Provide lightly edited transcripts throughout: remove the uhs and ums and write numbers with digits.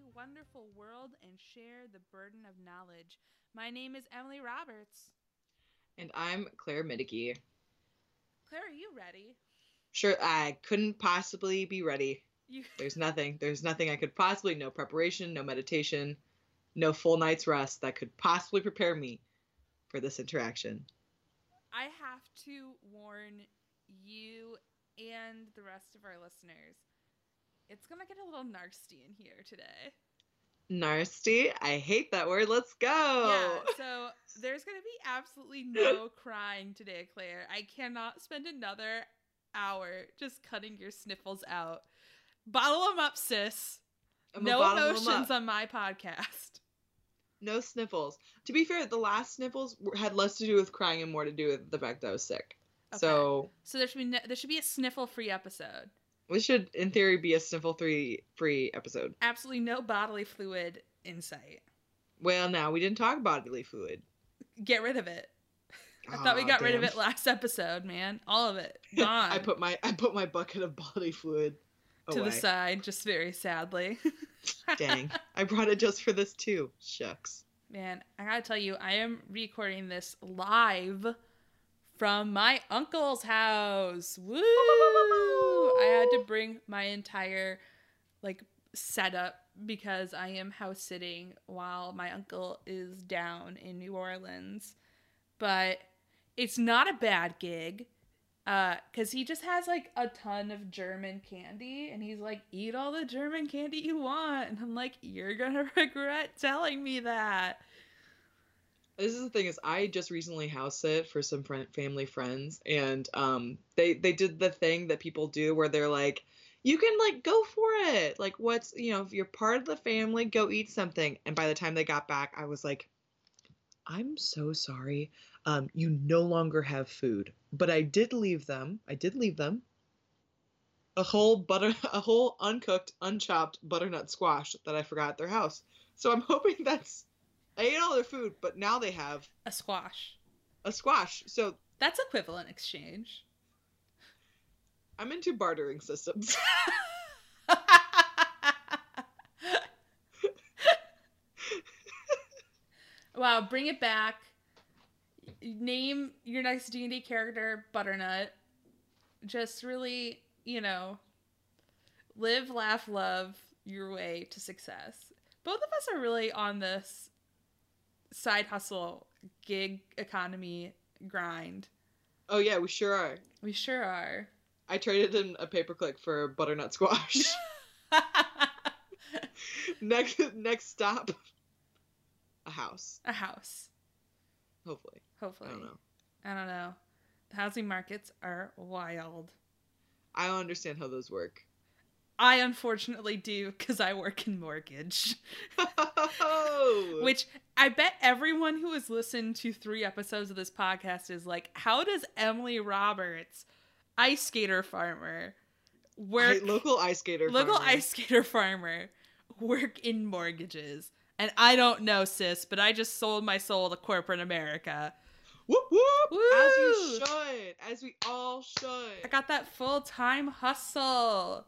wonderful world and share the burden of knowledge. My name is Emily Roberts. And I'm Claire Middicky. Claire, are you ready? Sure, I couldn't possibly be ready. There's nothing I could possibly, no preparation, no meditation, no full night's rest that could possibly prepare me for this interaction. I have to warn you and the rest of our listeners. It's going to get a little nasty in here today. Nasty? I hate that word. Let's go. Yeah, so there's going to be absolutely no crying today, Claire. I cannot spend another hour just cutting your sniffles out. Bottle them up, sis. No emotions on my podcast. No sniffles. To be fair, the last sniffles had less to do with crying and more to do with the fact that I was sick. Okay. So there should be a sniffle-free episode. This should, in theory, be a sniffle-free episode. Absolutely no bodily fluid in sight. Well, now we didn't talk bodily fluid. Get rid of it. I thought we got rid of it last episode, man. All of it gone. I put my bucket of bodily fluid away. To the side, just very sadly. Dang, I brought it just for this too. Shucks. Man, I gotta tell you, I am recording this live from my uncle's house. Woo! I had to bring my entire setup because I am house sitting while my uncle is down in New Orleans. But it's not a bad gig. Because he just has a ton of German candy, and he's like, eat all the German candy you want. And I'm like, you're gonna regret telling me that. This is the thing, is I just recently house sit for some family friends, and they did the thing that people do where they're like, you can go for it. If you're part of the family, go eat something. And by the time they got back, I was like, I'm so sorry. You no longer have food, but I did leave them a whole uncooked, unchopped butternut squash that I forgot at their house. So I'm hoping I ate all their food, but now they have a squash. So that's equivalent exchange. I'm into bartering systems. Wow, bring it back. Name your next D&D character Butternut. Just really, live, laugh, love your way to success. Both of us are really on this side hustle, gig economy grind. Oh yeah, we sure are. We sure are. I traded in a paperclip for butternut squash. Next stop, a house. A house. Hopefully. I don't know. The housing markets are wild. I don't understand how those work. I unfortunately do, because I work in mortgage. Oh. Which I bet everyone who has listened to 3 episodes of this podcast is like, how does Emily Roberts, ice skater farmer, local ice skater farmer, work in mortgages? And I don't know, sis, but I just sold my soul to corporate America. Whoop, whoop. Woo! As you should. As we all should. I got that full-time hustle.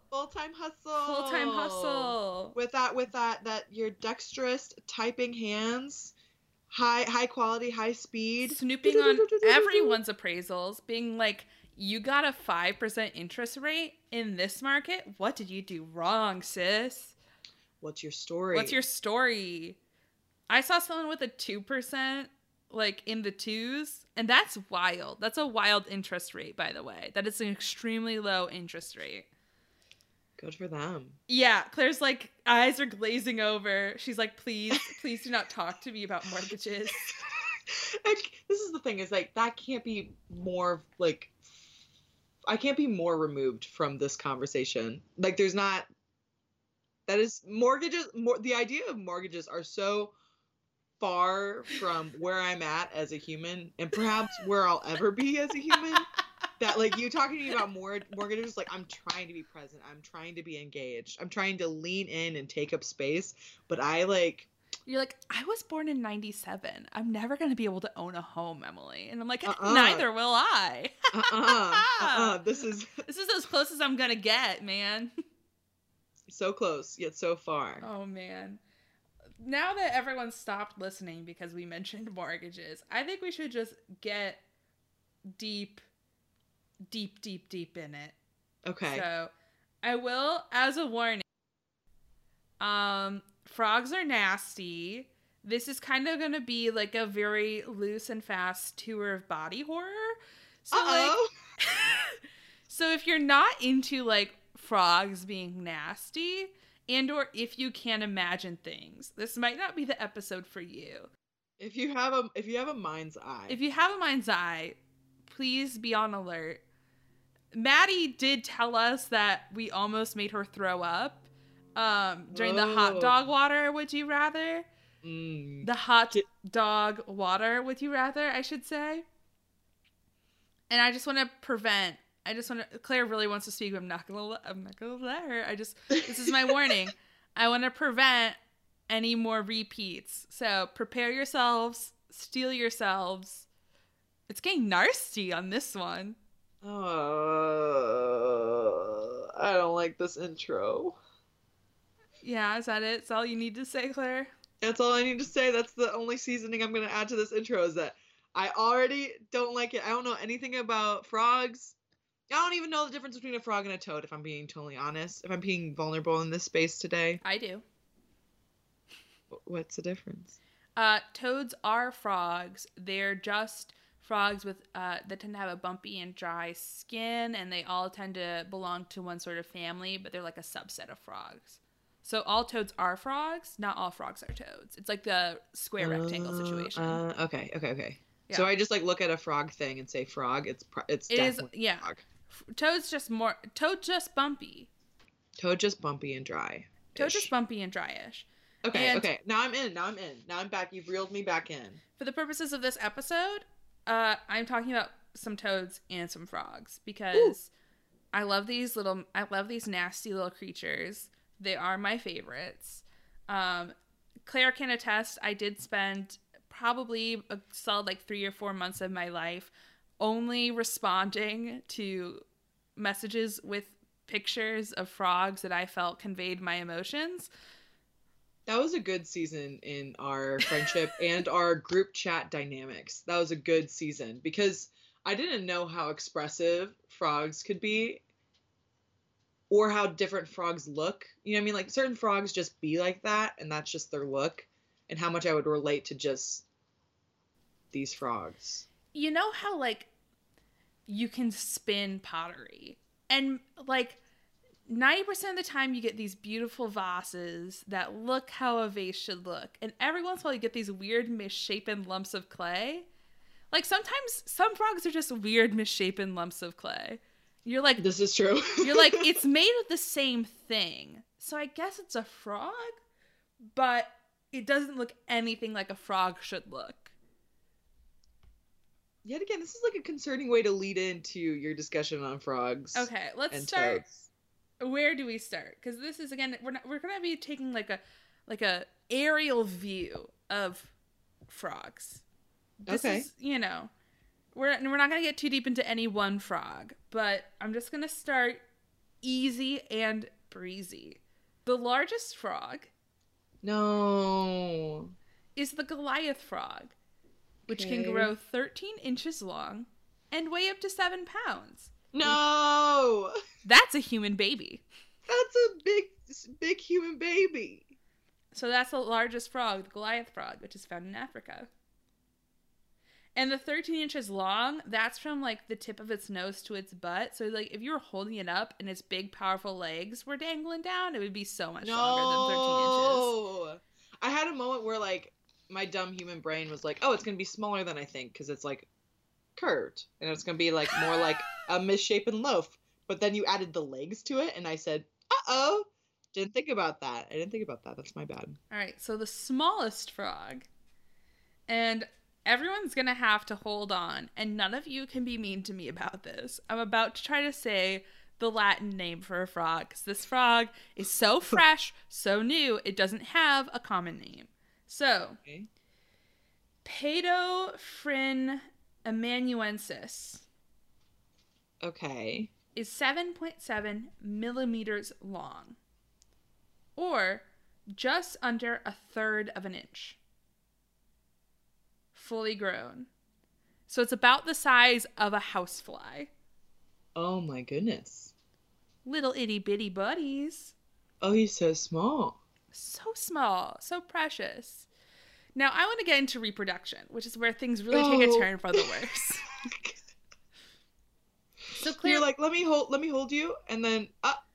With that your dexterous typing hands, high quality, high speed. Snooping on everyone's appraisals, being like, you got a 5% interest rate in this market? What did you do wrong, sis? What's your story? I saw someone with a 2%, in the 2s, and that's wild. That's a wild interest rate, by the way. That is an extremely low interest rate. Good for them. Yeah, Claire's eyes are glazing over. She's like, please do not talk to me about mortgages. This is the thing, is that can't be more, I can't be more removed from this conversation. There's not... That is, the idea of mortgages are so far from where I'm at as a human, and perhaps where I'll ever be as a human, that, you talking to me about mortgages, I'm trying to be present, I'm trying to be engaged, I'm trying to lean in and take up space, but You're like, I was born in 97. I'm never going to be able to own a home, Emily. And I'm like, neither will I. This is as close as I'm going to get, man. So close, yet so far. Oh man. Now that everyone stopped listening because we mentioned mortgages, I think we should just get deep, deep, deep, deep in it. Okay. So I will, as a warning, frogs are nasty. This is kind of gonna be like a very loose and fast tour of body horror. So Uh-oh. like so if you're not into like frogs being nasty, and or if you can't imagine things, this might not be the episode for you. If you have a mind's eye. If you have a mind's eye, please be on alert. Maddie did tell us that we almost made her throw up during the hot dog water, would you rather? The hot dog water, would you rather, I should say. And I just want to Claire really wants to speak, but I'm not gonna let her. This is my warning. I want to prevent any more repeats. So prepare yourselves, steel yourselves. It's getting nasty on this one. I don't like this intro. Yeah, is that it? Is all you need to say, Claire? That's all I need to say. That's the only seasoning I'm going to add to this intro, is that I already don't like it. I don't know anything about frogs. I don't even know the difference between a frog and a toad, if I'm being totally honest. If I'm being vulnerable in this space today. I do. What's the difference? Toads are frogs. They're just frogs with that tend to have a bumpy and dry skin, and they all tend to belong to one sort of family, but they're like a subset of frogs. So all toads are frogs, not all frogs are toads. It's like the square rectangle situation. Okay. Yeah. So I just like look at a frog thing and say frog. It's definitely frog. Toad's just bumpy. Toad just bumpy and dry. Toad just bumpy and dryish. Okay. Now I'm in. Now I'm back. You've reeled me back in. For the purposes of this episode, I'm talking about some toads and some frogs because I love these nasty little creatures. They are my favorites. Claire can attest, I did spend probably a solid 3 or 4 months of my life only responding to messages with pictures of frogs that I felt conveyed my emotions. That was a good season in our friendship and our group chat dynamics. That was a good season because I didn't know how expressive frogs could be or how different frogs look. You know what I mean? Like certain frogs just be like that and that's just their look, and how much I would relate to just these frogs. You know how you can spin pottery and 90% of the time you get these beautiful vases that look how a vase should look. And every once in a while you get these weird misshapen lumps of clay. Sometimes some frogs are just weird misshapen lumps of clay. You're like, this is true. You're like, it's made of the same thing. So I guess it's a frog, but it doesn't look anything like a frog should look. Yet again, this is a concerning way to lead into your discussion on frogs. Okay, let's start. Toads. Where do we start? Because this is, again, we're gonna be taking a aerial view of frogs. This is, we're not gonna get too deep into any one frog, but I'm just gonna start easy and breezy. The largest frog, is the Goliath frog, which can grow 13 inches long and weigh up to 7 pounds. No! That's a human baby. That's a big human baby. So that's the largest frog, the Goliath frog, which is found in Africa. And the 13 inches long, that's from the tip of its nose to its butt. So if you were holding it up and its big, powerful legs were dangling down, it would be so much longer than 13 inches. I had a moment where my dumb human brain was like, oh, it's going to be smaller than I think because it's curved. And it's going to be more like a misshapen loaf. But then you added the legs to it and I said, uh-oh. Didn't think about that. I didn't think about that. That's my bad. All right. So the smallest frog, and everyone's going to have to hold on, and none of you can be mean to me about this. I'm about to try to say the Latin name for a frog, because this frog is so fresh, so new, it doesn't have a common name. So, okay. Paedophryne amanuensis. Okay. Is 7.7 millimeters long. or just under 1/3 of an inch. Fully grown. So it's about the size of a housefly. Oh my goodness. Little itty bitty buddies. Oh, he's so small. So small, so precious. Now I want to get into reproduction, which is where things really take a turn for the worse. So Claire, you're like, let me hold you, and then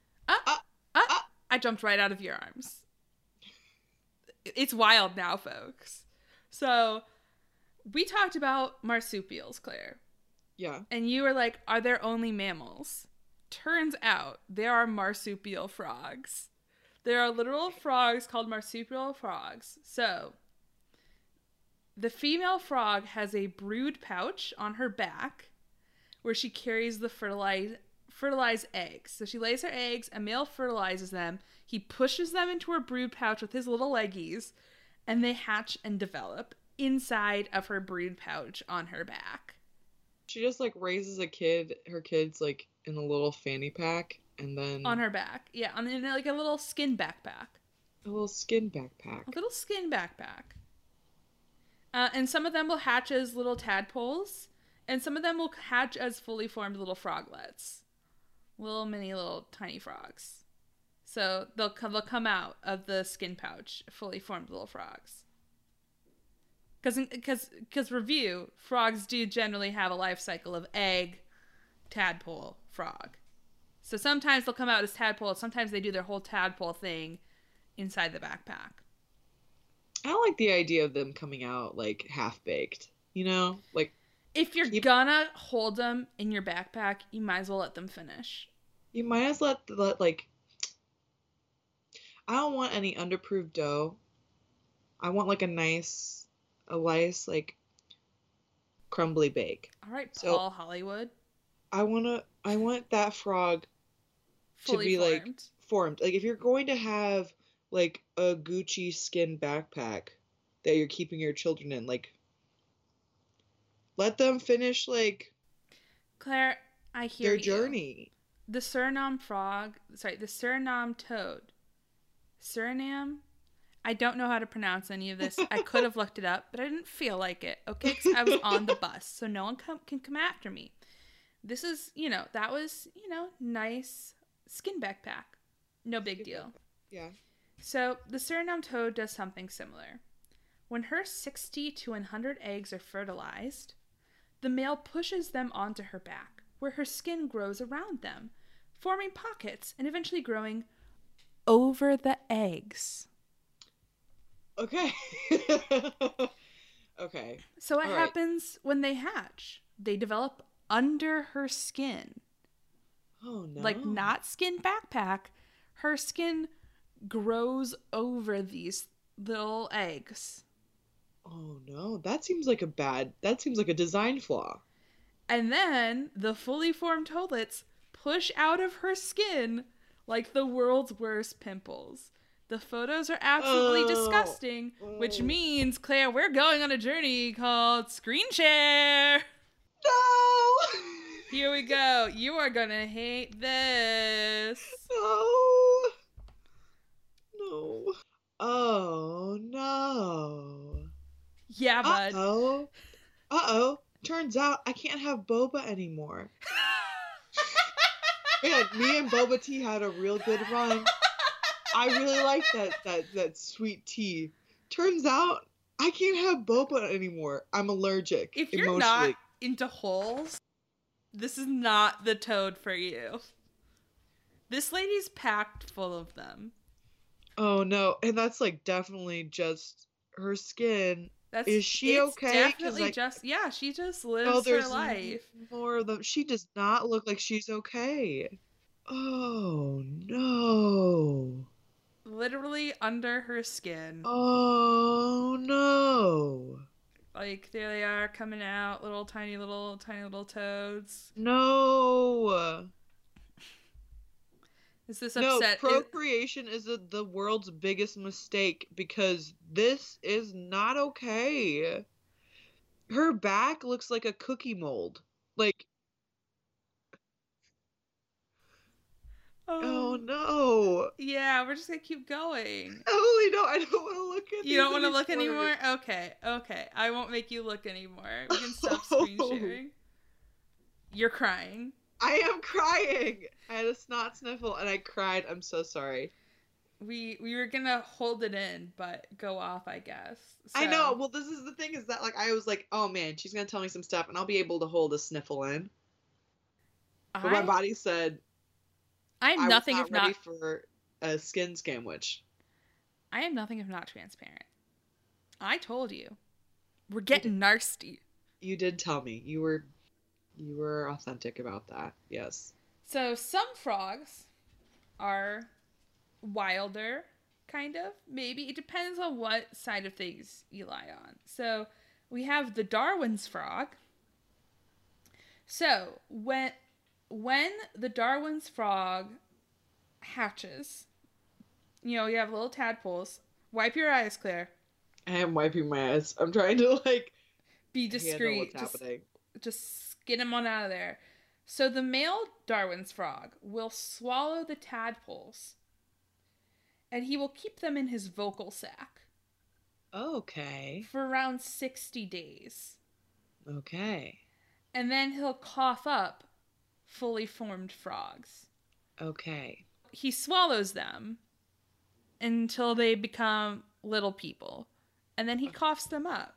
I jumped right out of your arms. It's wild now, folks. So we talked about marsupials, Claire. Yeah. And you were like, are there only mammals? Turns out there are marsupial frogs. There are literal frogs called marsupial frogs. So the female frog has a brood pouch on her back where she carries the fertilized eggs. So she lays her eggs, a male fertilizes them, he pushes them into her brood pouch with his little leggies, and they hatch and develop inside of her brood pouch on her back. She just like raises her kid's like in a little fanny pack, and then on her back. Yeah, in like a little skin backpack. A little skin backpack. A little skin backpack. And some of them will hatch as little tadpoles, and some of them will hatch as fully formed little froglets. Little tiny frogs. So they'll come out of the skin pouch, fully formed little frogs. Because review, frogs do generally have a life cycle of egg, tadpole, frog. So sometimes they'll come out as tadpoles, sometimes they do their whole tadpole thing inside the backpack. I don't like the idea of them coming out like half-baked, you know? Like, if you're gonna hold them in your backpack, you might as well let them finish. You might as well let like, I don't want any underproofed dough. I want like a nice like crumbly bake. All right, Paul Hollywood. I want that frog fully to be formed. like formed. Like if you're going to have like a Gucci skin backpack that you're keeping your children in, like let them finish like Claire, I hear their you. journey. The Suriname toad. Suriname? I don't know how to pronounce any of this. I could have looked it up, but I didn't feel like it, okay? Because I was on the bus, so no one can come after me. This is, that was, nice skin backpack. No big deal. Yeah. So the Suriname toad does something similar. When her 60 to 100 eggs are fertilized, the male pushes them onto her back, where her skin grows around them, forming pockets and eventually growing over the eggs. Okay. Okay. So what happens when they hatch? They develop under her skin. Oh no. Like not skin backpack. Her skin grows over these little eggs. Oh no. That seems like a design flaw. And then the fully formed toadlets push out of her skin like the world's worst pimples. The photos are absolutely disgusting, which means, Claire, we're going on a journey called Screen Share. No! Here we go. You are gonna hate this. No. No. Oh, no. Yeah, bud. Uh-oh. Turns out I can't have boba anymore. Man, me and Boba Tea had a real good run. I really like that sweet tea. Turns out I can't have boba anymore. I'm allergic. If you're not into holes, this is not the toad for you. This lady's packed full of them. Oh no, and that's like definitely just her skin. Is she okay? Definitely she just lives her life. More of them. She does not look like she's okay. Oh no. Literally under her skin. Oh no. Like there they are coming out, tiny little toads. No. Is this upset? No, procreation is the world's biggest mistake because this is not okay. Her back looks like a cookie mold. Like Oh no. Yeah, we're just gonna keep going. Emily, no, I don't want to look at You don't want to these look anymore? anymore? Okay. I won't make you look anymore. We can stop screen Oh, sharing. You're crying. I am crying. I had a snot sniffle and I cried. I'm so sorry. We were gonna hold it in, but go off, I guess. I know. So Well, this is the thing is that like I was like, oh man, she's gonna tell me some stuff and I'll be able to hold a sniffle in. But my I body said I'm I was nothing not if ready not for a skin sandwich. I am nothing if not transparent. I told you. We're getting nasty. You did tell me. You were authentic about that. Yes. So some frogs are wilder, kind of. Maybe. It depends on what side of things you lie on. So we have the Darwin's frog. So when the Darwin's frog hatches, you know, you have little tadpoles. Wipe your eyes, Claire. I am wiping my eyes. I'm trying to like Be handle discreet. what's happening. Just get him on out of there. So the male Darwin's frog will swallow the tadpoles and he will keep them in his vocal sac Okay. for around 60 days. Okay. And then he'll cough up fully formed frogs. Okay. He swallows them until they become little people. And then he coughs them up.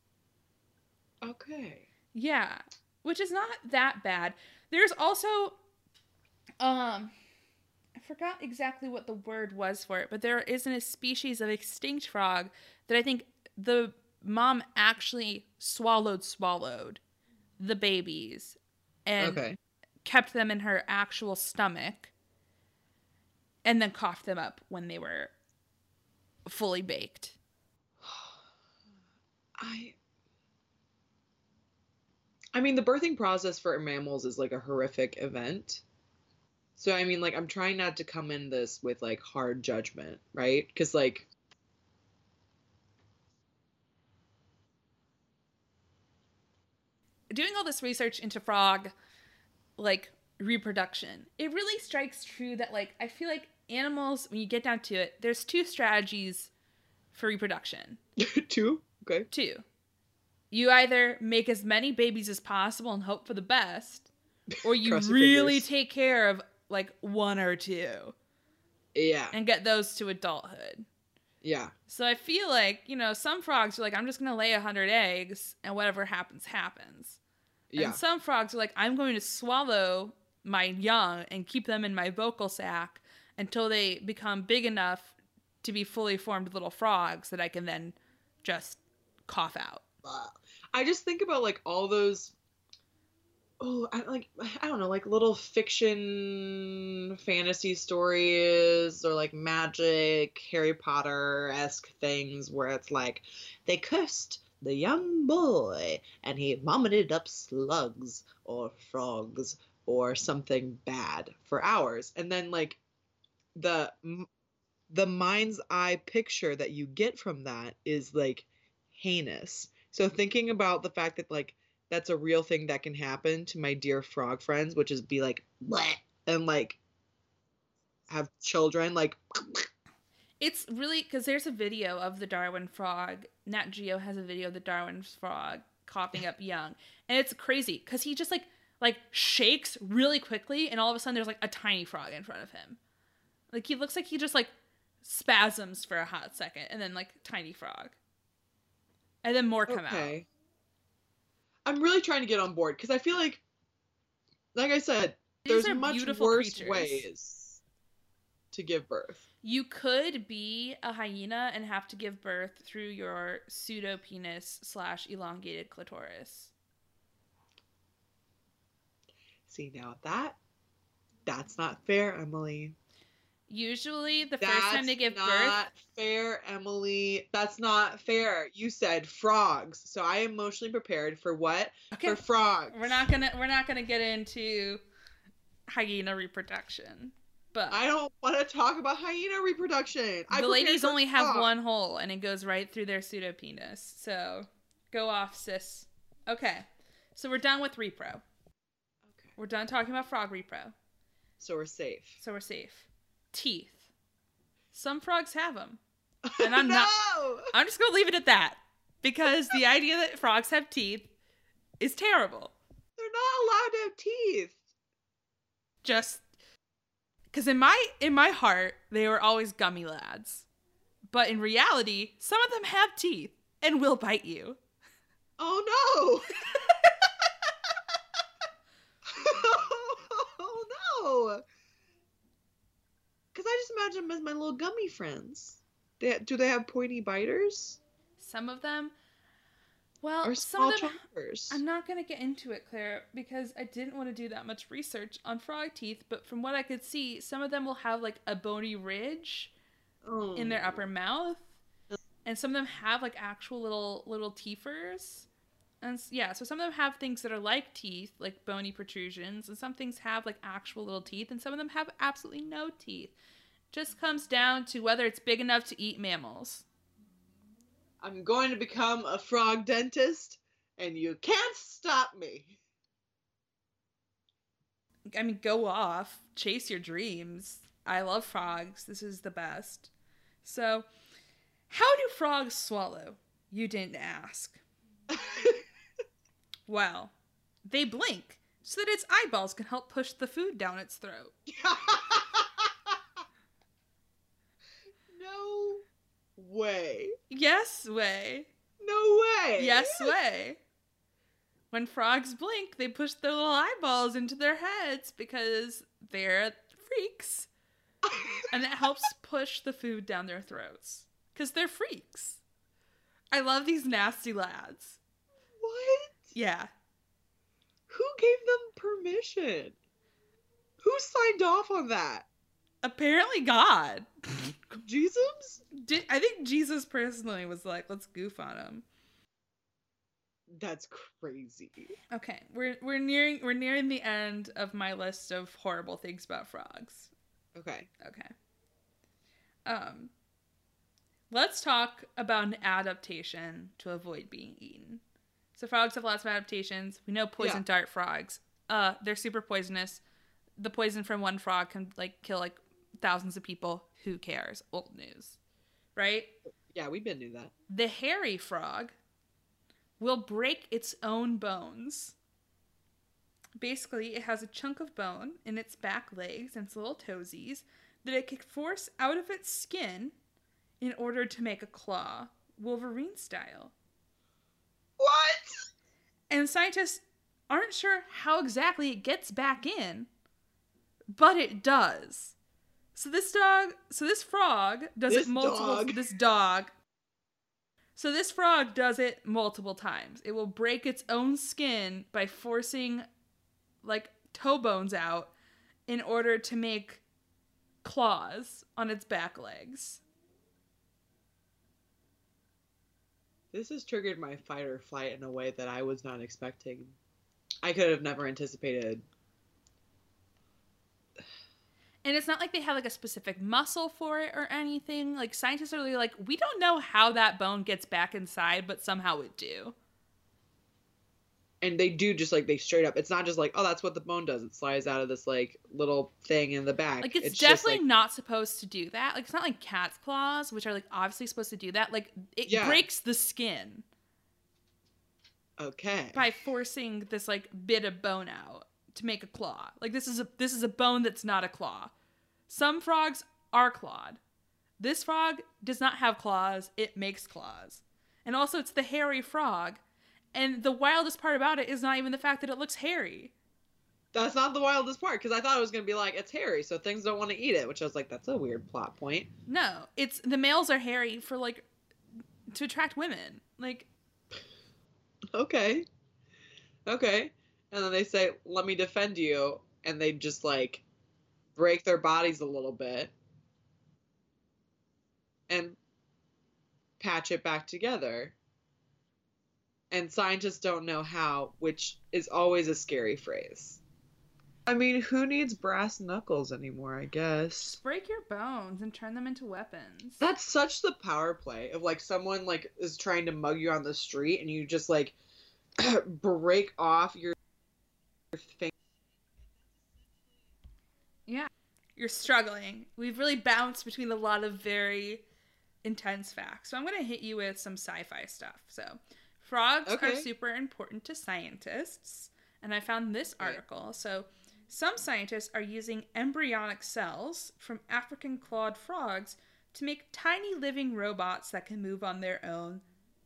Okay. Yeah, which is not that bad. There's also I forgot exactly what the word was for it, but there isn't a species of extinct frog that I think the mom actually swallowed the babies and Okay. kept them in her actual stomach and then coughed them up when they were fully baked. I mean, the birthing process for mammals is like a horrific event. So I mean, like I'm trying not to come in this with like hard judgment, right? Because like Doing all this research into frog like reproduction, it really strikes true that like I feel like animals, when you get down to it, there's two strategies for reproduction. two. Okay. Two. You either make as many babies as possible and hope for the best, or you Cross your really fingers. take care of like one or two Yeah. and get those to adulthood. Yeah. So I feel like, you know, some frogs are like, I'm just going to lay 100 eggs and whatever happens, happens. Yeah. And some frogs are like, I'm going to swallow my young and keep them in my vocal sac until they become big enough to be fully formed little frogs that I can then just cough out. I just think about like all those I don't know, like little fiction fantasy stories or like magic Harry Potter-esque things where it's like they cursed the young boy and he vomited up slugs or frogs or something bad for hours. And then like the the mind's eye picture that you get from that is like heinous. So thinking about the fact that like that's a real thing that can happen to my dear frog friends, which is be like bleh, and like have children like It's really because there's a video of the Darwin frog. Nat Geo has a video of the Darwin frog coughing up young, and it's crazy because he just like shakes really quickly, and all of a sudden there's like a tiny frog in front of him. Like he looks like he just like spasms for a hot second, and then like tiny frog, and then more come out. okay. I'm really trying to get on board because I feel like I said, These there's are much beautiful worse creatures. ways to give birth. You could be a hyena and have to give birth through your pseudopenis / elongated clitoris. See, now that's not fair, Emily. Usually, the That's first time they give not birth, fair, Emily. That's not fair. You said frogs, so I am emotionally prepared for what? okay, For frogs. we're not gonna get into hyena reproduction, but I don't want to talk about hyena reproduction. the ladies only have frog. one hole, and it goes right through their pseudopenis. So, go off, sis. Okay, so we're done with repro. Okay. We're done talking about frog repro. So we're safe. So we're safe. Teeth. Some frogs have them. And I'm No! I'm just going to leave it at that. Because the idea that frogs have teeth is terrible. They're not allowed to have teeth. Just because in my heart, they were always gummy lads. But in reality, some of them have teeth and will bite you. Oh no! Oh no! Because I just imagine them as my little gummy friends. Do they have pointy biters? Some of them, well, Or some small of them, chompers? I'm not going to get into it, Claire, because I didn't want to do that much research on frog teeth, but from what I could see, some of them will have like a bony ridge in their upper mouth, and some of them have like actual little teethers. And yeah, so some of them have things that are like teeth, like bony protrusions, and some things have like actual little teeth, and some of them have absolutely no teeth. Just comes down to whether it's big enough to eat mammals. I'm going to become a frog dentist, and you can't stop me. I mean, go off, chase your dreams. I love frogs. This is the best. So, how do frogs swallow? You didn't ask. Well, they blink so that its eyeballs can help push the food down its throat. No way. Yes way. No way. Yes way. When frogs blink, they push their little eyeballs into their heads because they're freaks. And it helps push the food down their throats. Because they're freaks. I love these nasty lads. What? Yeah. Who gave them permission? Who signed off on that? Apparently God. Jesus? I think Jesus personally was like, let's goof on him. That's crazy. Okay, we're nearing the end of my list of horrible things about frogs. Okay. Let's talk about an adaptation to avoid being eaten. So frogs have lots of adaptations. We know poison dart frogs. They're super poisonous. The poison from one frog can like kill like thousands of people. Who cares? Old news. Right? Yeah, we've been through that. The hairy frog will break its own bones. Basically, it has a chunk of bone in its back legs and its little toesies that it can force out of its skin in order to make a claw, Wolverine style. What? And scientists aren't sure how exactly it gets back in, but it does. So this frog does it multiple So this frog does it multiple times. It will break its own skin by forcing like toe bones out in order to make claws on its back legs. This has triggered my fight or flight in a way that I was not expecting. I could have never anticipated. And it's not like they have like a specific muscle for it or anything. Like scientists are really like, we don't know how that bone gets back inside, but somehow it do. And they do just like, they straight up, it's not just like, oh, that's what the bone does. It slides out of this like little thing in the back. Like it's definitely not supposed to do that. Like it's not like cat's claws, which are like obviously supposed to do that. Like it breaks the skin. Okay. By forcing this like bit of bone out to make a claw. Like this is a bone that's not a claw. Some frogs are clawed. This frog does not have claws. It makes claws. And also it's the hairy frog. And the wildest part about it is not even the fact that it looks hairy. That's not the wildest part, because I thought it was going to be like, it's hairy, so things don't want to eat it, which I was like, that's a weird plot point. No, it's the males are hairy for like to attract women. Like Okay. And then they say, let me defend you. And they just like break their bodies a little bit and patch it back together. And scientists don't know how, which is always a scary phrase. I mean, who needs brass knuckles anymore, I guess? Just break your bones and turn them into weapons. That's such the power play of like someone like is trying to mug you on the street and you just like break off your finger. Yeah. You're struggling. We've really bounced between a lot of very intense facts. So I'm going to hit you with some sci-fi stuff. So, frogs are Okay. super important to scientists. And I found this Right. article. So, some scientists are using embryonic cells from African clawed frogs to make tiny living robots that can move on their own.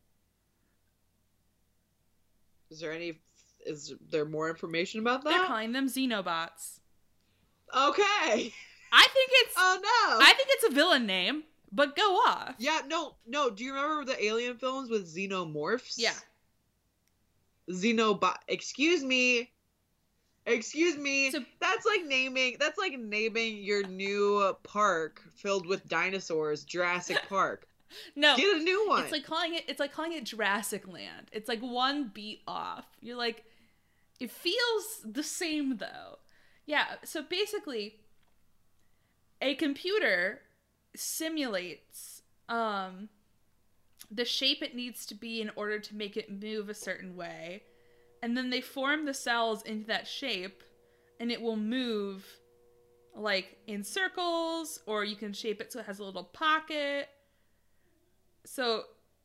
Is there more information about They're that? calling them xenobots. Okay. I think it's Oh no. I think it's a villain name, but go off. Yeah, no. Do you remember the Alien films with xenomorphs? Yeah. Xenobot. Excuse me. So- That's like naming your new park filled with dinosaurs, Jurassic Park. No. Get a new one. It's like calling it Jurassic Land. It's like one beat off. You're like, it feels the same though. Yeah, so basically a computer simulates the shape it needs to be in order to make it move a certain way. And then they form the cells into that shape and it will move like in circles, or you can shape it so it has a little pocket. So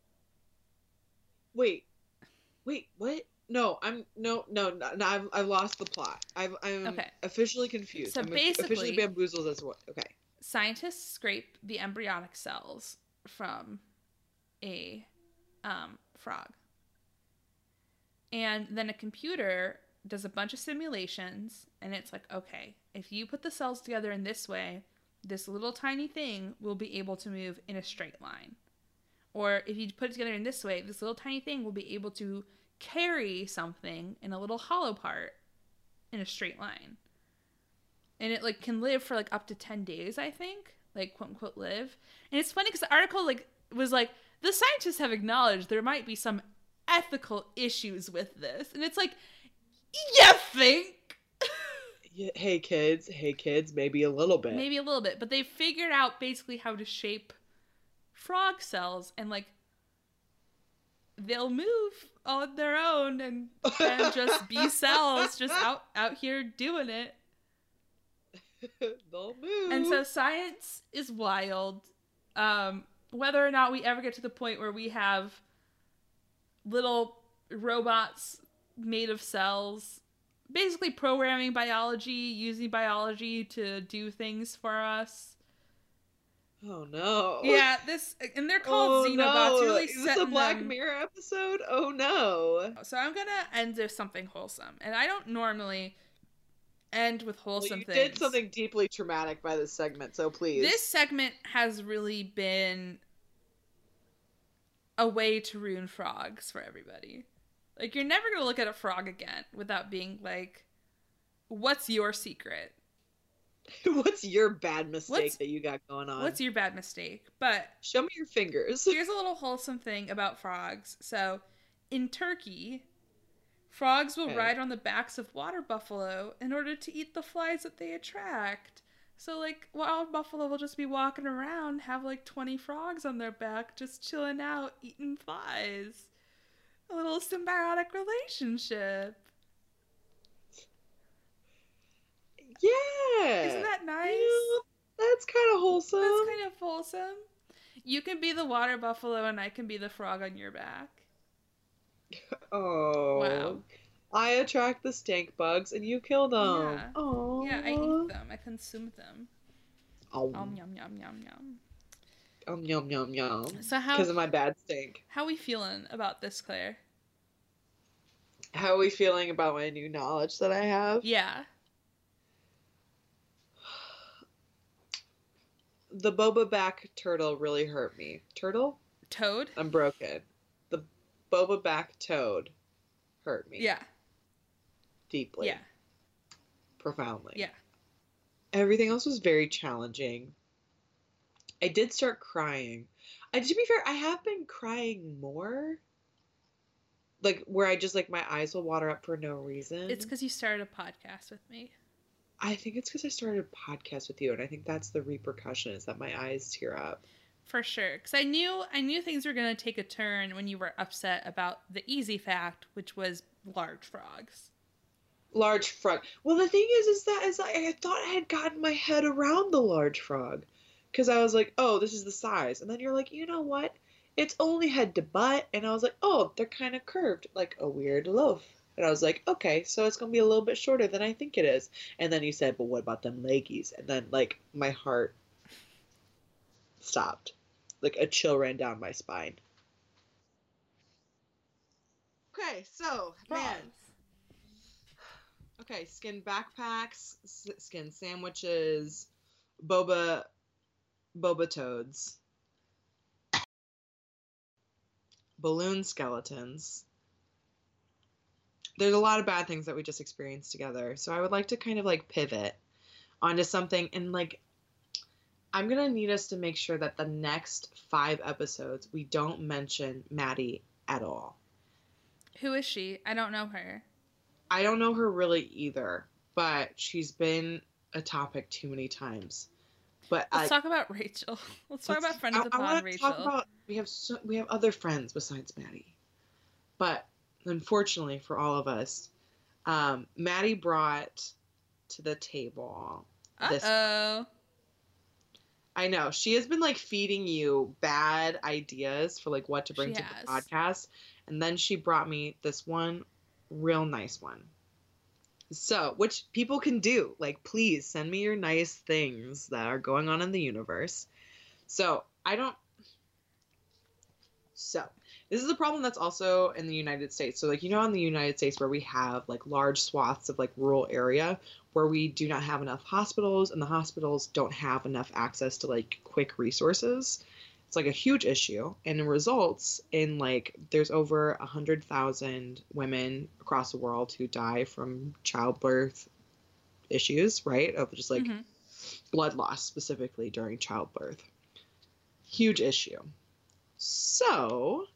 Wait, what? No, I've lost the plot. I'm Okay. officially confused. So I'm basically- officially bamboozled as what? Okay. scientists scrape the embryonic cells from a frog. And then a computer does a bunch of simulations, and it's like, okay, if you put the cells together in this way, this little tiny thing will be able to move in a straight line. Or if you put it together in this way, this little tiny thing will be able to carry something in a little hollow part in a straight line. And it like can live for like up to 10 days, I think, like quote unquote live. And it's funny because the article like was like, the scientists have acknowledged there might be some ethical issues with this. And it's like, you think? Yeah, hey kids, maybe a little bit. Maybe a little bit, but they figured out basically how to shape frog cells, and like they'll move on their own and just be cells just out here doing it. They'll move. And so science is wild. Whether or not we ever get to the point where we have little robots made of cells, basically programming biology, using biology to do things for us. Oh no. Yeah, and they're called xenobots. No. You're really Is this a setting Black them. Mirror episode? Oh no. So I'm gonna end with something wholesome, and I don't normally end with Well, wholesome you things. did something deeply traumatic by this segment, so please. This segment has really been a way to ruin frogs for everybody. Like, you're never gonna look at a frog again without being like, what's your secret? What's your bad mistake that you got going on? What's your bad mistake? But Show me your fingers. here's a little wholesome thing about frogs. So, in Turkey, frogs will Okay. ride on the backs of water buffalo in order to eat the flies that they attract. So, like, wild buffalo will just be walking around, have like 20 frogs on their back, just chilling out, eating flies. A little symbiotic relationship. Yeah. Isn't that nice? Yeah, that's kind of wholesome. That's kind of wholesome. You can be the water buffalo and I can be the frog on your back. Oh. Wow. I attract the stink bugs and you kill them. Yeah. Oh. Yeah, I eat them. I consume them. Oh. Yum, yum, yum, yum, yum. Yum, yum, yum. So Because of my bad stink. how we feeling about this, Claire? How are we feeling about my new knowledge that I have? Yeah. The boba back turtle really hurt me. Turtle? Toad? I'm broken. The boba back toad hurt me. Yeah. Deeply. Yeah. Profoundly. Yeah. Everything else was very challenging. I did start crying. To be fair, I have been crying more. Like, where I just, like, my eyes will water up for no reason. It's because you started a podcast with me. I think it's because I started a podcast with you, and I think that's the repercussion, is that my eyes tear up. For sure. Because I knew things were going to take a turn when you were upset about the easy fact, which was large frogs. Large frog. Well, the thing is I thought I had gotten my head around the large frog, because I was like, oh, this is the size, and then you're like, you know what? It's only head to butt, and I was like, oh, they're kind of curved, like a weird loaf. And I was like, okay, so it's gonna be a little bit shorter than I think it is. And then you said, but what about them leggies? And then like my heart stopped, like a chill ran down my spine. Okay, so man, Frogs. okay, skin backpacks, skin sandwiches, boba boba toads, balloon skeletons. There's a lot of bad things that we just experienced together. So I would like to kind of like pivot onto something, and like I'm gonna need us to make sure that the next 5 episodes we don't mention Maddie at all. Who is she? I don't know her. I don't know her really either, but she's been a topic too many times. But Let's talk about Rachel. Let's talk about friend of the I pod, want to Rachel. talk about we have other friends besides Maddie, but unfortunately for all of us, Maddie brought to the table this. Uh-oh. I know she has been like feeding you bad ideas for like what to bring She to has. the podcast, and then she brought me this one real nice one. So, which people can do. Like, please send me your nice things that are going on in the universe. So, I don't. So, this is a problem that's also in the United States. So, like, you know, in the United States where we have like large swaths of like rural area where we do not have enough hospitals, and the hospitals don't have enough access to like quick resources. It's like a huge issue, and it results in like there's over 100,000 women across the world who die from childbirth issues, right? Of just like blood loss specifically during childbirth. Huge issue. So,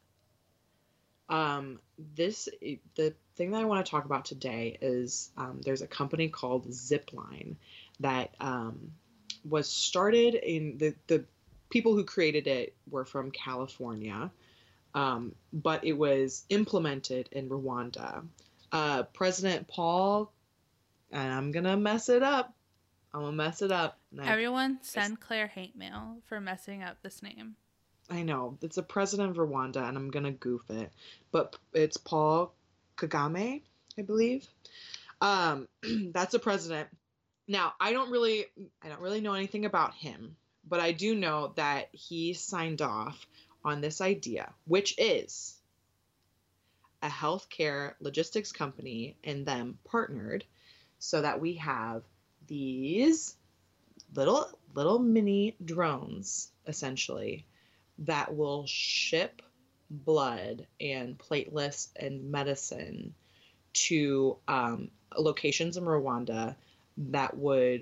the thing that I want to talk about today is there's a company called Zipline that was started in the people who created it were from California, but it was implemented in Rwanda. President Paul, and I'm gonna mess it up. I'm gonna mess it up. Everyone send Claire hate mail for messing up this name. I know it's a president of Rwanda, and I'm gonna goof it, but it's Paul Kagame, I believe. That's a president. Now, I don't really know anything about him, but I do know that he signed off on this idea, which is a healthcare logistics company and them partnered so that we have these little mini drones, essentially, that will ship blood and platelets and medicine to locations in Rwanda that would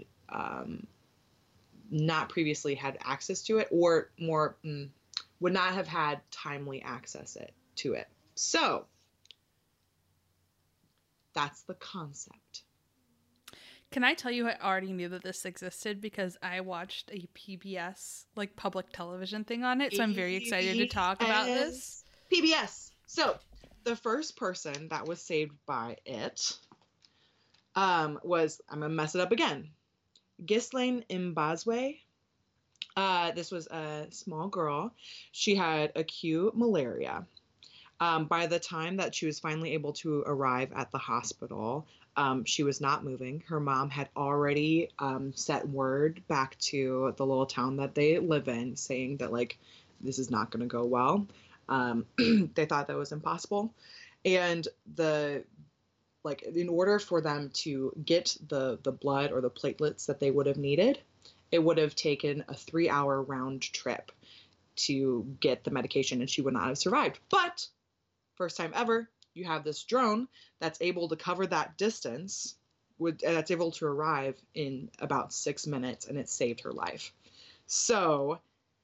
not previously had access to it, or more would not have had timely access to it. So that's the concept. Can I tell you I already knew that this existed because I watched a PBS, like public television thing on it, so I'm very excited to talk about this. PBS. So the first person that was saved by it was, I'm going to mess it up again, Ghislaine Mbazwe. This was a small girl. She had acute malaria. By the time that she was finally able to arrive at the hospital, she was not moving. Her mom had already sent word back to the little town that they live in, saying that, like, this is not going to go well. They thought that was impossible. And in order for them to get the blood or the platelets that they would have needed, it would have taken a 3-hour round trip to get the medication, and she would not have survived. But first time ever, you have this drone that's able to cover that distance, that's able to arrive in about 6 minutes, and it saved her life. So,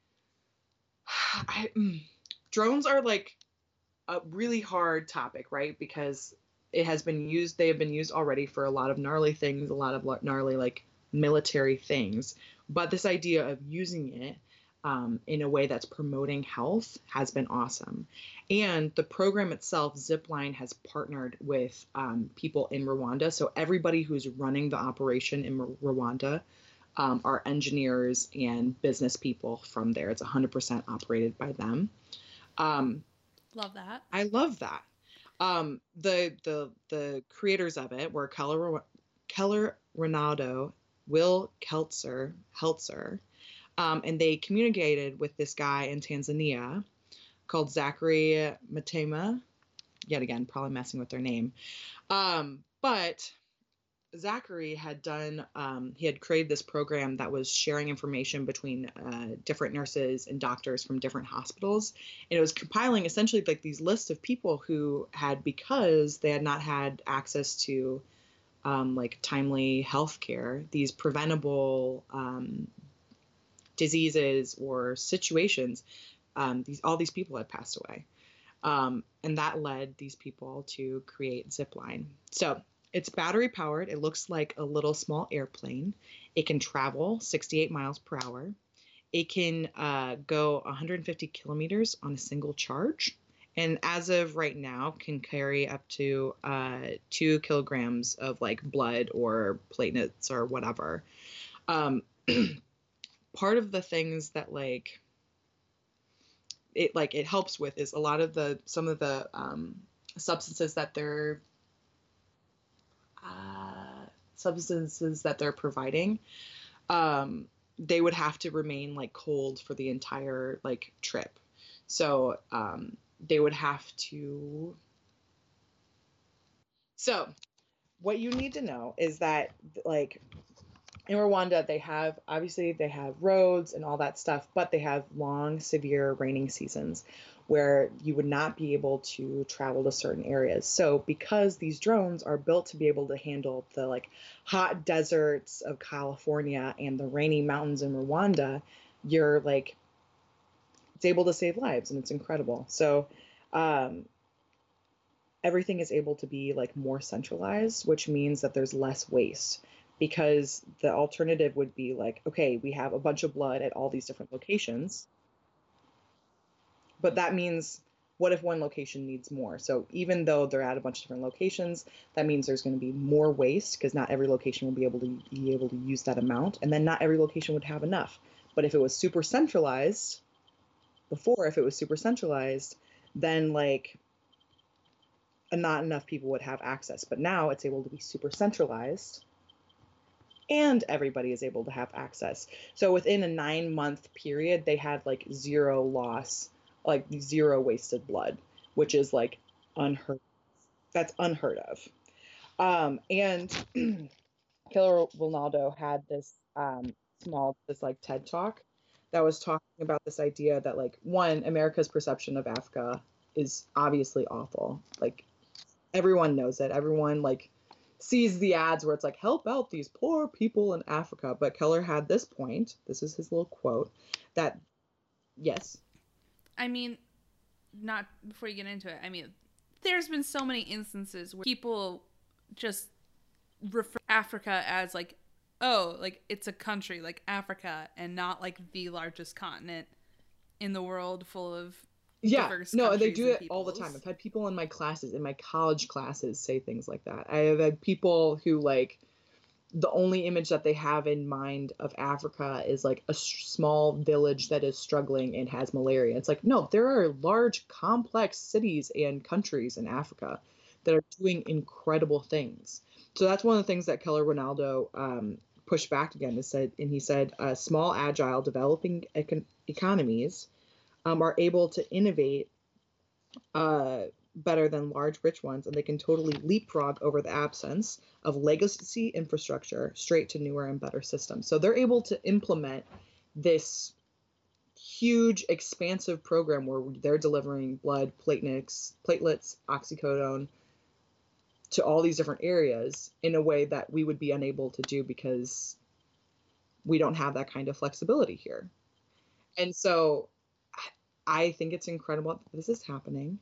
drones are like a really hard topic, right? Because they have been used already for a lot of gnarly things, a lot of gnarly like military things. But this idea of using it in a way that's promoting health has been awesome. And the program itself, Zipline, has partnered with people in Rwanda. So everybody who's running the operation in Rwanda are engineers and business people from there. It's 100% operated by them. Love that. I love that. The creators of it were Keller Ronaldo, Will Heltzer, and they communicated with this guy in Tanzania called Zachary Matema. Yet again, probably messing with their name. But Zachary had done, he had created this program that was sharing information between different nurses and doctors from different hospitals. And it was compiling essentially like these lists of people who had, because they had not had access to like timely health care, these preventable diseases or situations, all these people had passed away. And that led these people to create Zipline. So it's battery powered. It looks like a little small airplane. It can travel 68 miles per hour. It can go 150 kilometers on a single charge. And as of right now, can carry up to 2 kilograms of like blood or platelets or whatever. Part of the things that it helps with is a lot of some of the substances that they're providing, they would have to remain like cold for the entire like trip. So they would have to. So what you need to know is that like in Rwanda, they have roads and all that stuff, but they have long, severe raining seasons where you would not be able to travel to certain areas. So because these drones are built to be able to handle the like hot deserts of California and the rainy mountains in Rwanda, you're like, it's able to save lives, and it's incredible. So everything is able to be like more centralized, which means that there's less waste. Because the alternative would be like, okay, we have a bunch of blood at all these different locations, but that means what if one location needs more? So even though they're at a bunch of different locations, that means there's going to be more waste because not every location will be able to use that amount, and then not every location would have enough. But if it was super centralized, then like not enough people would have access. But now it's able to be super centralized, and everybody is able to have access. So within a 9-month period, they had like zero loss, like zero wasted blood, which is like unheard. That's unheard of. And Killer Ronaldo had this like TED talk that was talking about this idea that like one, America's perception of Africa is obviously awful. Like everyone knows it. Everyone like sees the ads where it's like, help out these poor people in Africa. But Keller had this point, this is his little quote, that, yes. I mean, not before you get into it, I mean, there's been so many instances where people just refer to Africa as like, oh, like it's a country like Africa and not like the largest continent in the world full of diverse no, they countries do and it all the time. peoples. I've had people in my classes, in my college classes, say things like that. I have had people who like the only image that they have in mind of Africa is like a small village that is struggling and has malaria. It's like, no, there are large, complex cities and countries in Africa that are doing incredible things. So that's one of the things that Keller Ronaldo pushed back again. He said, small, agile, developing economies are able to innovate better than large, rich ones, and they can totally leapfrog over the absence of legacy infrastructure straight to newer and better systems. So they're able to implement this huge, expansive program where they're delivering blood, platelets, oxycodone to all these different areas in a way that we would be unable to do because we don't have that kind of flexibility here. And so I think it's incredible that this is happening.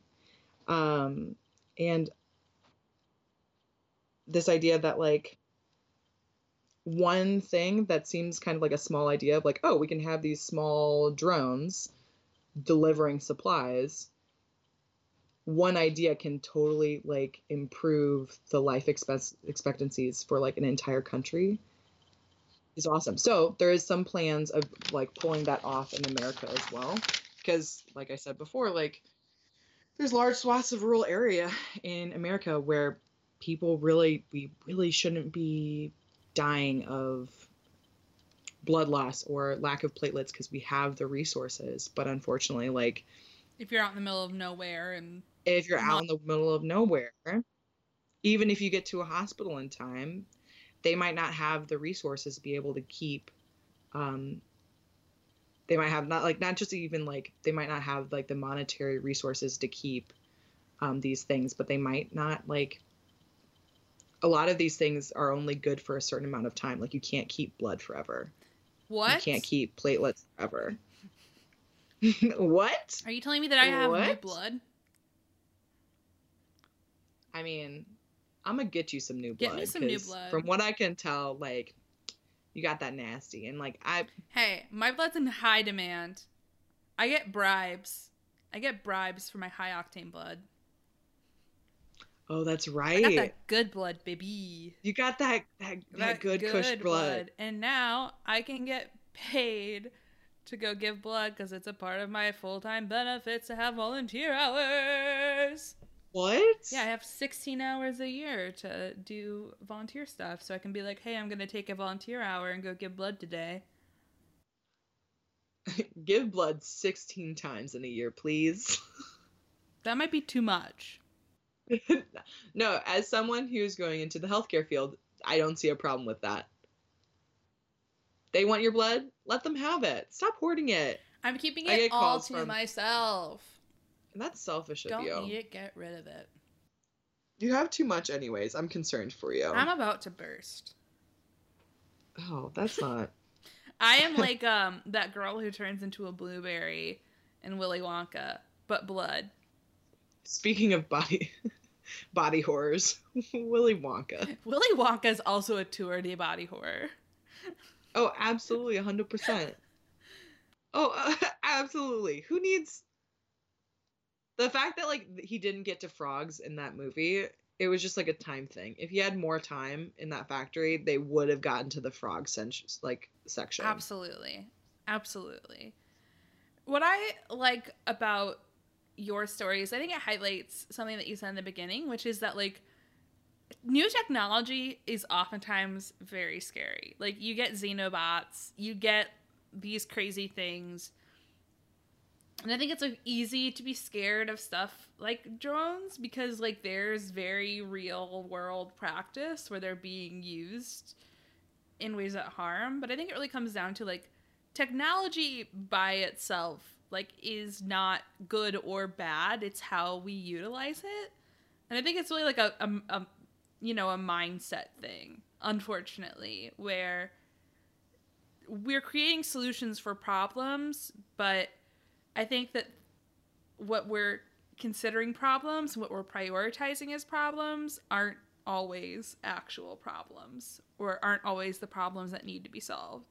And this idea that like one thing that seems kind of like a small idea of like, oh, we can have these small drones delivering supplies. One idea can totally like improve the life expectancies for like an entire country. Is awesome. So there is some plans of like pulling that off in America as well, because like I said before, like there's large swaths of rural area in America where we really shouldn't be dying of blood loss or lack of platelets because we have the resources. But unfortunately, like If you're out in the middle of nowhere and if you're out in the middle of nowhere, even if you get to a hospital in time, they might not have the resources to be able to keep they might have not just even like they might not have like the monetary resources to keep these things, but they might not like a lot of these things are only good for a certain amount of time. Like you can't keep blood forever. What? You can't keep platelets forever. What? Are you telling me that I have new What? blood? I mean, I'm gonna get you some new Get blood. me some new 'cause blood. From what I can tell, like you got that nasty, and like Hey, my blood's in high demand. I get bribes. I get bribes for my high octane blood. oh, that's I right. got that good blood, baby. You got that good Kush blood. And now I can get paid to go give blood because it's a part of my full-time benefits to have volunteer hours. What? Yeah, I have 16 hours a year to do volunteer stuff, so I can be like, hey, I'm going to take a volunteer hour and go give blood today. Give blood 16 times in a year, please. That might be too much. No, as someone who's going into the healthcare field, I don't see a problem with that. They want your blood? Let them have it. Stop hoarding it. I'm keeping I it get all calls to from- myself. And that's selfish of Don't you. need it, get rid of it. You have too much anyways. I'm concerned for you. I'm about to burst. Oh, that's not. I am like that girl who turns into a blueberry in Willy Wonka, but blood. Speaking of body horrors, Willy Wonka. Willy Wonka is also a tour de body horror. Oh, absolutely, 100%. Oh, absolutely. Who needs the fact that like he didn't get to frogs in that movie? It was just like a time thing. If he had more time in that factory, they would have gotten to the frog section. Absolutely. Absolutely. What I like about your stories, I think it highlights something that you said in the beginning, which is that like new technology is oftentimes very scary. Like you get xenobots, you get these crazy things. And I think it's like easy to be scared of stuff like drones because like there's very real world practice where they're being used in ways that harm. But I think it really comes down to like technology by itself like is not good or bad. It's how we utilize it. And I think it's really like a mindset thing, unfortunately, where we're creating solutions for problems, but I think that what we're considering problems, what we're prioritizing as problems, aren't always actual problems or aren't always the problems that need to be solved.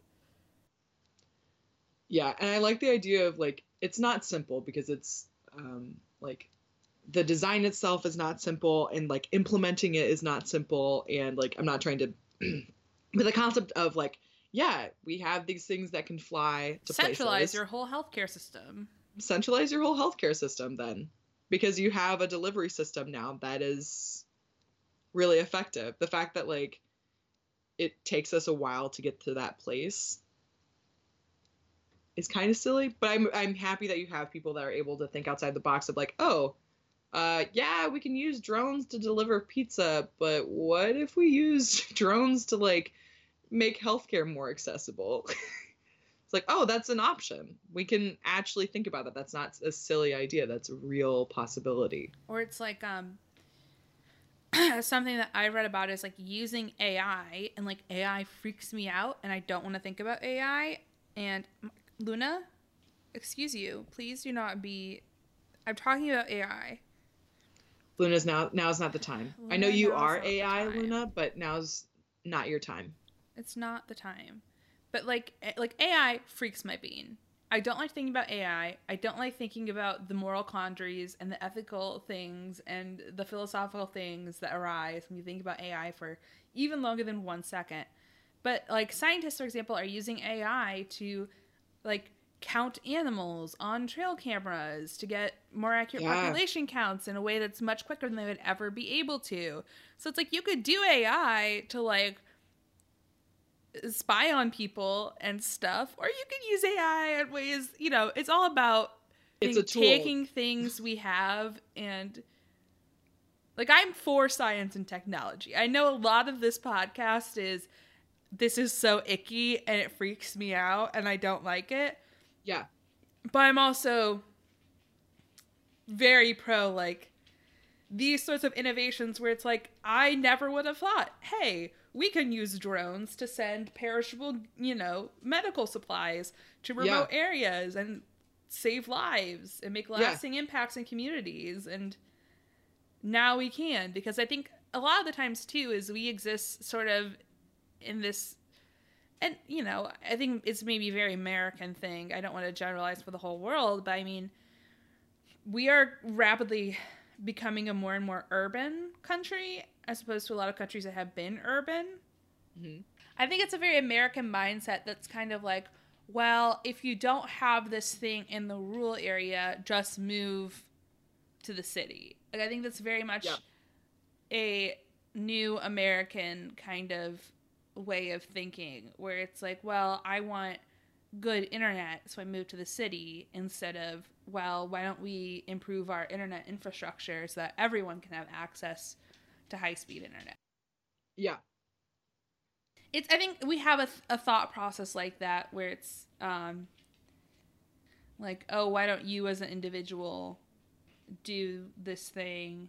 Yeah, and I like the idea of like it's not simple because it's like the design itself is not simple and like implementing it is not simple, and like I'm not trying to but the concept of like yeah, we have these things that can fly to Centralize places. your whole healthcare system. Centralize your whole healthcare system then, because you have a delivery system now that is really effective. The fact that like it takes us a while to get to that place is kind of silly, but I'm happy that you have people that are able to think outside the box of like, oh, yeah, we can use drones to deliver pizza, but what if we use drones to like make healthcare more accessible? It's like, oh, that's an option. We can actually think about that. That's not a silly idea. That's a real possibility. Or it's like something that I read about is like using AI, and like AI freaks me out and I don't want to think about AI. And Luna, excuse you, please do not be. I'm talking about AI. Now's not the time. Luna, I know you now's are not the AI, time. Luna, but now's not your time. It's not the time. But like AI freaks my bean. I don't like thinking about AI. I don't like thinking about the moral quandaries and the ethical things and the philosophical things that arise when you think about AI for even longer than 1 second. But like scientists, for example, are using AI to like count animals on trail cameras to get more accurate population counts in a way that's much quicker than they would ever be able to. So it's like you could do AI to like spy on people and stuff, or you can use AI in ways, it's all about taking things we have and like I'm for science and technology. I know a lot of this podcast is this is so icky and it freaks me out and I don't like it. Yeah. But I'm also very pro like these sorts of innovations where it's like I never would have thought, hey, we can use drones to send perishable, medical supplies to remote areas and save lives and make lasting impacts in communities. And now we can, because I think a lot of the times too is we exist sort of in this, and I think it's maybe a very American thing. I don't want to generalize for the whole world, but I mean, we are rapidly becoming a more and more urban country as opposed to a lot of countries that have been urban. Mm-hmm. I think it's a very American mindset that's kind of like, well, if you don't have this thing in the rural area, just move to the city. Like I think that's very much a new American kind of way of thinking where it's like, well, I want good internet, so I move to the city, instead of, well, why don't we improve our internet infrastructure so that everyone can have access to high-speed internet. Yeah. I think we have a thought process like that where it's like, oh, why don't you as an individual do this thing?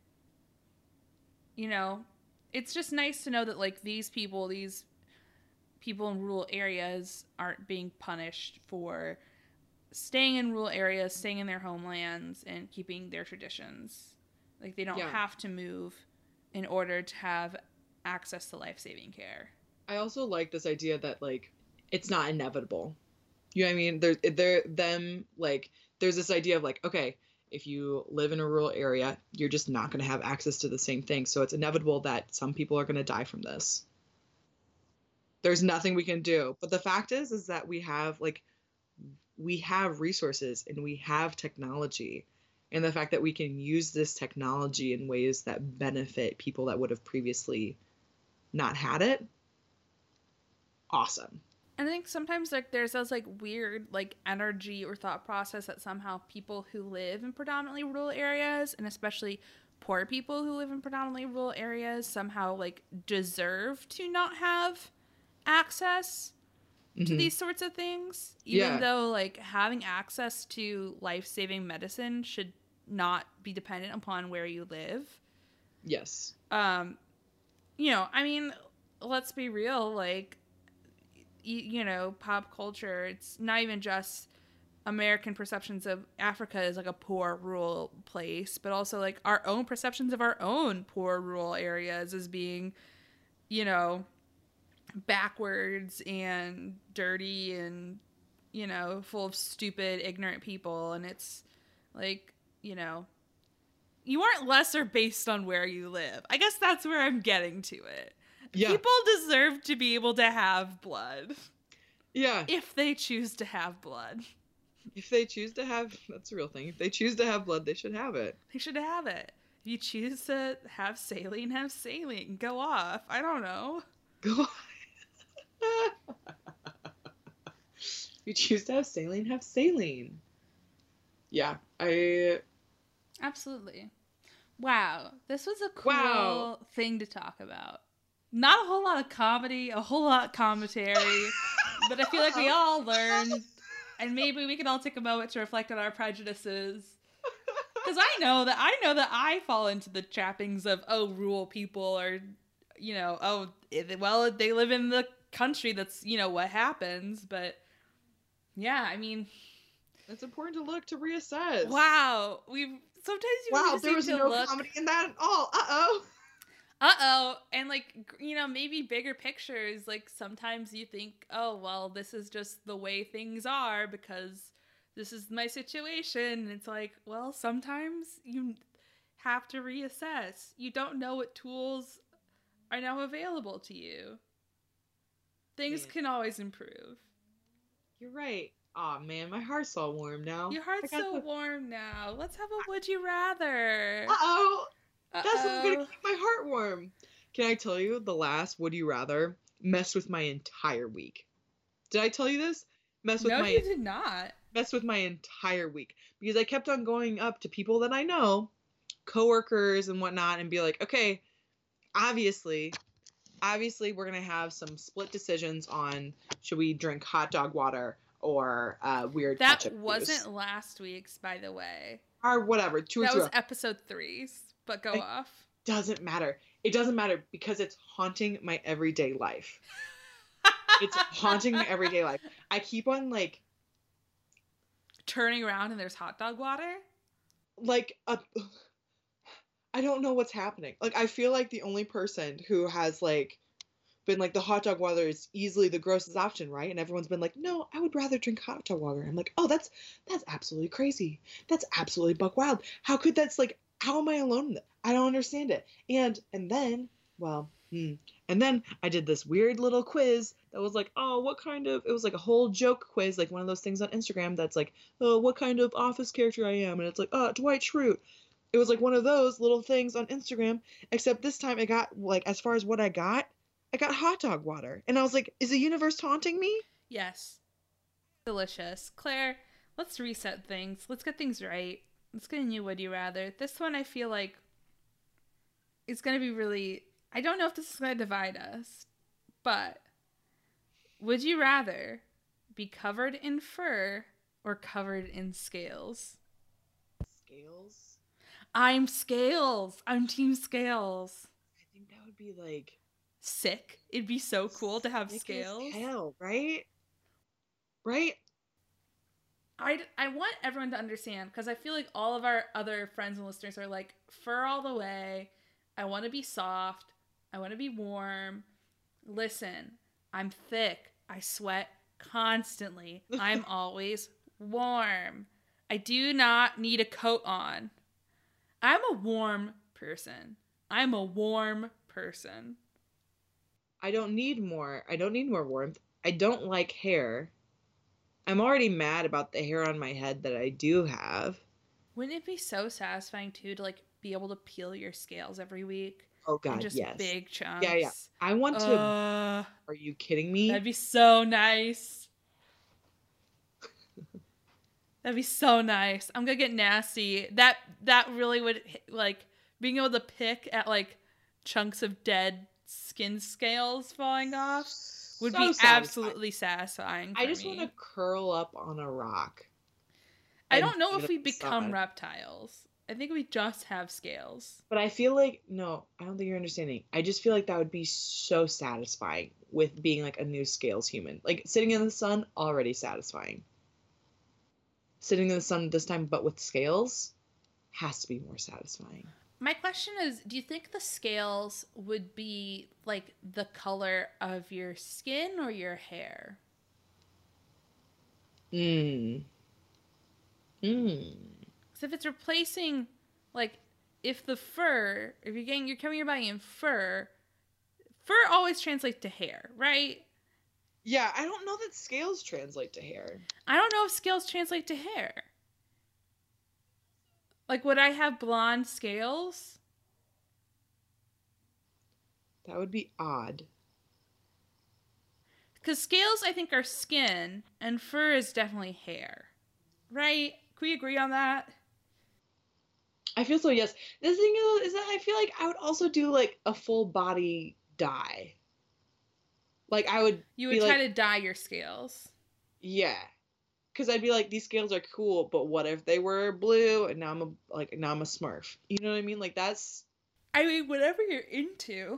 It's just nice to know that like these people in rural areas aren't being punished for staying in rural areas, staying in their homelands, and keeping their traditions. Like they don't have to move in order to have access to life-saving care. I also like this idea that like it's not inevitable. You know what I mean? There's this idea of like, okay, if you live in a rural area, you're just not going to have access to the same thing. So it's inevitable that some people are going to die from this. There's nothing we can do. But the fact is that we have resources and we have technology. And the fact that we can use this technology in ways that benefit people that would have previously not had it. Awesome. And I think sometimes like there's this like weird like energy or thought process that somehow people who live in predominantly rural areas, and especially poor people who live in predominantly rural areas, somehow like deserve to not have access to these sorts of things, even though like having access to life-saving medicine should not be dependent upon where you live. Yes. I mean, let's be real, like, pop culture, it's not even just American perceptions of Africa as like a poor rural place, but also like our own perceptions of our own poor rural areas as being, backwards and dirty and, full of stupid, ignorant people. And it's like, you aren't lesser based on where you live. I guess that's where I'm getting to it. Yeah. People deserve to be able to have blood. Yeah. If they choose to have blood. If they choose to have, that's a real thing. If they choose to have blood, they should have it. They should have it. If you choose to have saline. Go off. I don't know. Go off. If you choose to have saline. Yeah, Absolutely. Wow. This was a cool thing to talk about. Not a whole lot of comedy, a whole lot of commentary, but I feel like we all learned, and maybe we can all take a moment to reflect on our prejudices. Because I know that I fall into the trappings of, rural people are, they live in the country, that's, what happens. But yeah, I mean, it's important to reassess. Wow. There was no comedy in that at all. Uh-oh. Uh-oh. And like, maybe bigger pictures, like sometimes you think, oh, well, this is just the way things are because this is my situation. And it's like, well, sometimes you have to reassess. You don't know what tools are now available to you. Things Man, can always improve. you're right. Aw, man, my heart's all warm now. Your I heart's got so the. warm now. Let's have a would you rather. Uh-oh! That's what's gonna Uh-oh. keep my heart warm. Can I tell you, the last would you rather messed with my entire week. Did I tell you this? Messed with No, my you did not. messed with my entire week because I kept on going up to people that I know, coworkers and whatnot, and be like, okay, obviously, we're gonna have some split decisions on should we drink hot dog water or weird That ketchup juice wasn't last week's, by the way. or whatever, two or That two. was episode 3's, but go It off. doesn't matter. It doesn't matter because it's haunting my everyday life. It's haunting my everyday life. I keep on Turning around and there's hot dog water? like a I don't know what's happening. Like I feel like the only person who has been like the hot dog water is easily the grossest option, right? And everyone's been like, "No, I would rather drink hot dog water." I'm like, "Oh, that's absolutely crazy. That's absolutely buck wild. How could that's like how am I alone in that? I don't understand it." And then, well, and then I did this weird little quiz that was like, "Oh, what kind of?" It was like a whole joke quiz, like one of those things on Instagram that's like, "Oh, what kind of office character I am?" And it's like, "Oh, Dwight Schrute." It was like one of those little things on Instagram, except this time it got like as far as what I got hot dog water. And I was like, is the universe taunting me? Yes. Delicious. Claire, let's reset things. Let's get things right. Let's get a new would you rather. This one I feel like is going to be really. I don't know if this is going to divide us, but would you rather be covered in fur or covered in scales? Scales? I'm scales. I'm team scales. I think that would be like Sick. It'd be so cool to have sick scales. as hell, right? Right? I want everyone to understand because I feel like all of our other friends and listeners are like, fur all the way. I want to be soft. I want to be warm. Listen, I'm thick. I sweat constantly. I'm always warm. I do not need a coat on. I'm a warm person. I'm a warm person. I don't need more. I don't need more warmth. I don't like hair. I'm already mad about the hair on my head that I do have. Wouldn't it be so satisfying too to like be able to peel your scales every week? Oh In God, just yes. big chunks. Yeah. I want to. Are you kidding me? That'd be so nice. That'd be so nice. I'm gonna get nasty. That really would like being able to pick at like chunks of dead skin scales falling off would So be satisfying. absolutely satisfying. I just want to curl up on a rock. I and don't know feel if we the become sun. reptiles. I think we just have scales. But I feel like no, I don't think you're understanding. I just feel like that would be so satisfying with being like a new scales human. Like sitting in the sun, already satisfying. Sitting in the sun this time, but with scales, has to be more satisfying. My question is, do you think the scales would be like the color of your skin or your hair? Hmm. Because if it's replacing, like, if the fur, if you're covering your body in fur, fur always translates to hair, right? Yeah, I don't know that scales translate to hair. I don't know if scales translate to hair. Like, would I have blonde scales? That would be odd. Because scales, I think, are skin, and fur is definitely hair. Right? Can we agree on that? I feel so, yes. The thing is that I feel like I would also do like a full body dye. Like I would You would be try like, to dye your scales. yeah. Because I'd be like, these scales are cool, but what if they were blue and now I'm a Smurf? You know what I mean? Like that's I mean, whatever you're into.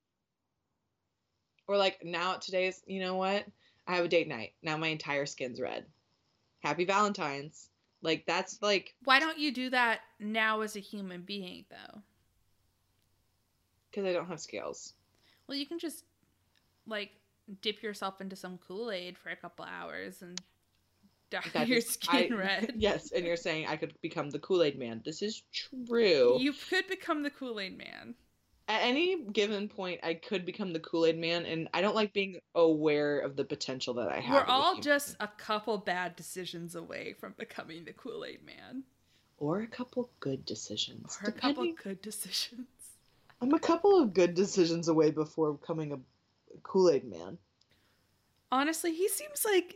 or like now today's you know what? I have a date night. Now my entire skin's red. Happy Valentine's. Like that's like Why don't you do that now as a human being, though? Because I don't have scales. Well, you can just, like, dip yourself into some Kool-Aid for a couple hours and dye your skin red. Yes, and you're saying I could become the Kool-Aid man. This is true. You could become the Kool-Aid man. At any given point, I could become the Kool-Aid man, and I don't like being aware of the potential that I have. We're all just a couple bad decisions away from becoming the Kool-Aid man. Or a couple good decisions. Or a couple good decisions. I'm a couple of good decisions away before becoming a Kool-Aid man. Honestly, he seems like...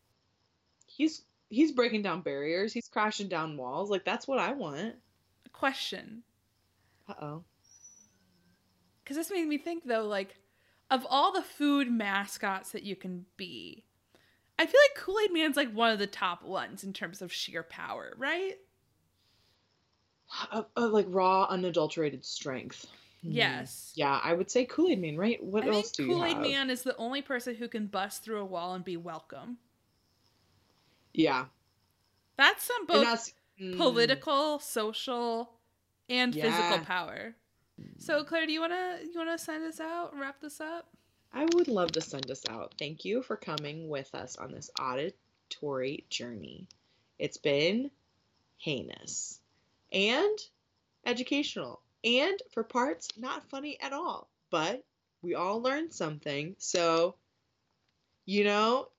He's breaking down barriers. He's crashing down walls. Like, that's what I want. Question. Uh-oh. Because this made me think, though, like, of all the food mascots that you can be, I feel like Kool-Aid Man's, like, one of the top ones in terms of sheer power, right? Like, raw, unadulterated strength. Yes. Yeah, I would say Kool-Aid Man, right? What else do you have? Kool-Aid Man is the only person who can bust through a wall and be welcome. Yeah. That's some both political, social, and physical power. So, Claire, do you wanna send us out and wrap this up? I would love to send us out. Thank you for coming with us on this auditory journey. It's been heinous and educational, and for parts not funny at all. But we all learned something. So, we do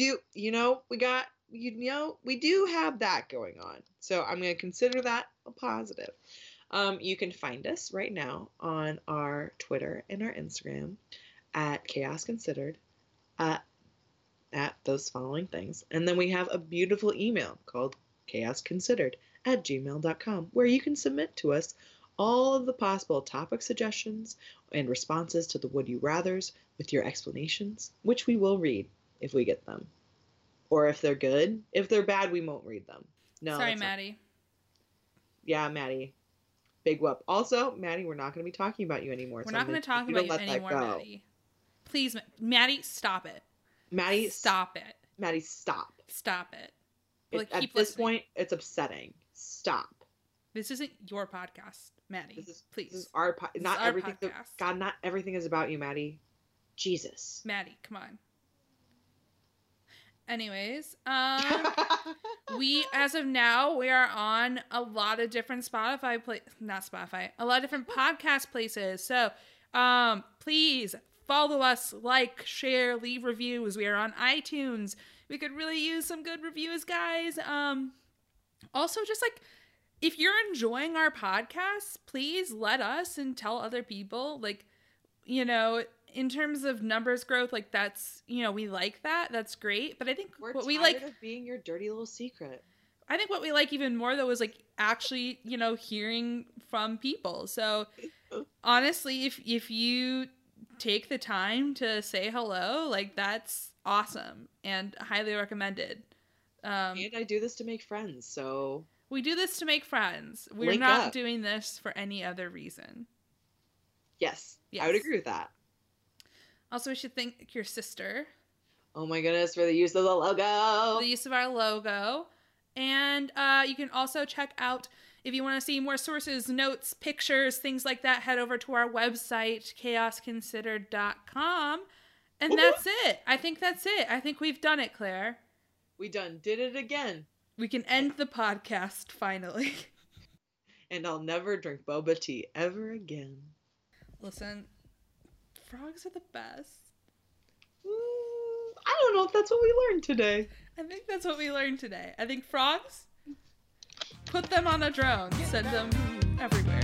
have that going on. So I'm going to consider that a positive. You can find us right now on our Twitter and our Instagram at Chaos Considered, at those following things. And then we have a beautiful email called chaosconsidered@gmail.com, where you can submit to us all of the possible topic suggestions and responses to the Would You Rathers with your explanations, which we will read if we get them. Or if they're good. If they're bad, we won't read them. No. Sorry, Maddie. Yeah, Maddie. Big whoop. Also, Maddie, we're not going to be talking about you anymore. We're not going to talk about you anymore, Maddie. Please, Maddie, stop it. Maddie, stop it. Maddie, stop. Stop it. At this point, it's upsetting. Stop. This isn't your podcast, Maddie. Please. This is our podcast. Not everything. God, not everything is about you, Maddie. Jesus. Maddie, come on. Anyways, as of now, we are on a lot of different a lot of different podcast places. So, please follow us, like, share, leave reviews. We are on iTunes. We could really use some good reviews, guys. Also, just like, if you're enjoying our podcasts, please let us and tell other people, like, in terms of numbers growth, like, that's, we like that. That's great. But I think we like of being your dirty little secret. I think what we like even more, though, is, like, actually, hearing from people. So honestly, if you take the time to say hello, like, that's awesome and highly recommended. And I do this to make friends. So we do this to make friends. We're not doing this for any other reason. Yes. I would agree with that. Also, we should thank your sister. Oh my goodness, for the use of the logo. The use of our logo. And you can also check out, if you want to see more sources, notes, pictures, things like that, head over to our website, chaosconsidered.com. And that's it. I think that's it. I think we've done it, Claire. We did it again. We can end the podcast, finally. And I'll never drink boba tea ever again. Listen, frogs are the best. I don't know if that's what we learned today. I think that's what we learned today. I think frogs, put them on a drone, send them everywhere.